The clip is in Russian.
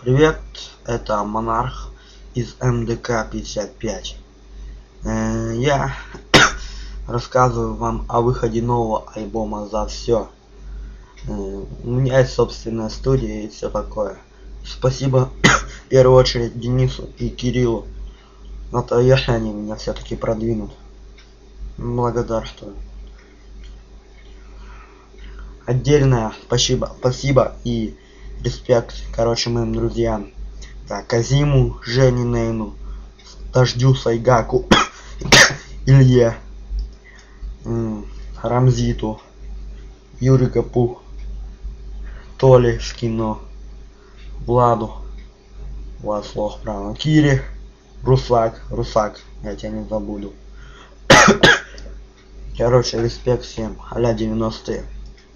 Привет, это Монарх из МДК 55. Я рассказываю вам о выходе нового альбома «За все». У меня есть собственная студия и все такое. Спасибо в первую очередь Денису и Кириллу. Но то если они меня все-таки продвинут. Благодарствую. Отдельное спасибо и респект, моим друзьям. Да, Казиму, Жене Нейну, Дождю Сайгаку, Илье, Рамзиту, Юрий Капу, Толе Шкино, Владу, Влад слов правильно, Кире, Русак, я тебя не забуду. Респект всем, а-ля 90-е.